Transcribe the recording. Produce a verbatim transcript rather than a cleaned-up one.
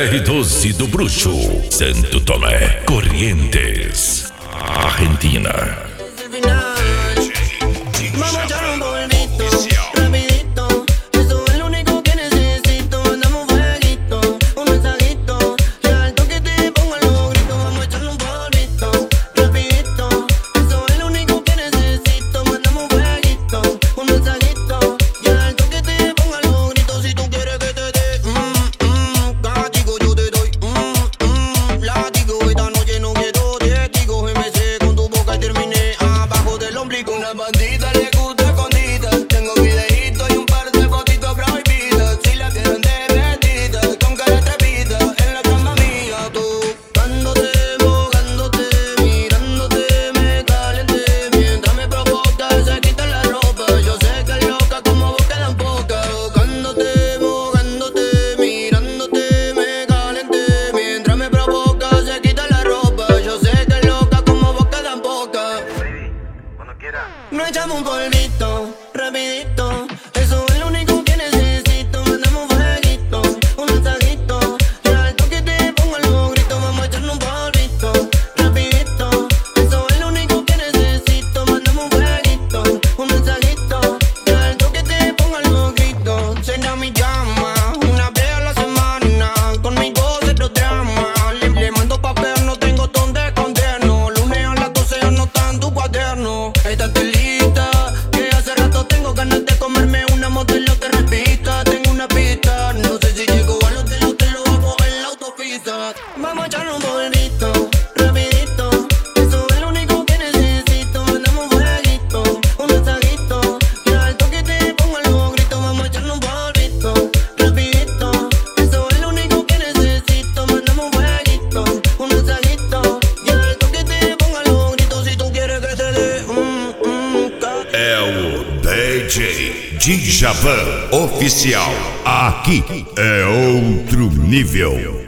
R doze do Bruxo, Santo Tomé, Corrientes, Argentina. Vamos a echar un polvito, rapidito. Eso es lo único que necesito. Mandamos un fueguito, un mensajito. Y al toque te pongo los gritos. Vamos a echarle un polvito, rapidito. Eso es lo único que necesito. Mandamos un fueguito, un mensajito. Y al toque te pongo los gritos. Si tú quieres que te dé mmm, mmm, látigo yo te doy mmm, mmm, látigo. Esta noche no quiero testigos. Me sé con tu boca y terminé abajo del ombligo. Una bandita le gusta escondida. Tengo videitos y un par de fotitos prohibidas. Si la quieren derretida, con cara atrevida, en la cama mía. Tocándote, mojándote, mirándote, me calenté. Mientras me provoca, se quita la ropa. Yo sé que es loca, como vos quedan pocas. Tocándote, mojándote, mirándote, me calenté. Mientras me provoca, se quita la ropa. Yo sé que es loca, como vos quedan pocas. No echamos un polvito, rapidito. Eso es lo único que necesito. Mandamos un fueguito, un mensajito. Y al toque te pongo los gritos. Vamos a echarle un polvito, rapidito. Eso es lo único que necesito. Mandamos un fueguito, un mensajito. Y al toque te pongo los gritos. Será mi llama, una vez a la semana. Conmigo cero drama. Le, le mando papel, no tengo donde escondernos. Lunes a las doce anota en tu cuaderno. Esta telita, que hace rato tengo ganas de comerme una modelo de revista. Tengo una pista, no sé si llego al hotel o te lo hago en la autopista. Vamos a echarle un polvito, rapidito. Eso es lo único que necesito. Mandamos un fueguito, un mensajito. Y al toque te pongo los gritos. Vamos a echarle un polvito, rapidito. Eso es lo único que necesito. Mandamos un fueguito, un mensajito. Y al toque te pongo los gritos. Si tú quieres que te dé mm, mm, ca- É o D J Djavan Oficial. Aqui é outro nível.